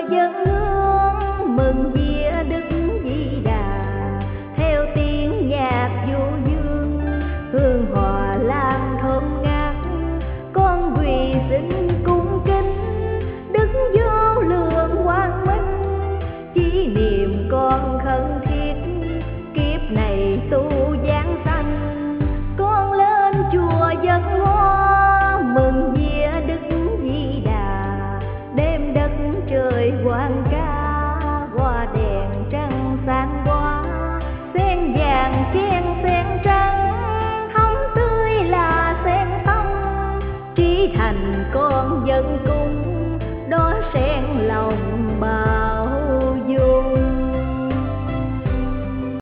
dân hương mừng vía Đức Di Đà, theo tiếng nhạc du dương hương hòa lan thơm ngát. Con quỳ xin cung kính Đức vô lượng quang minh, chỉ niệm con khẩn thiết kiếp này tu giảng sanh. Con lên chùa dân hương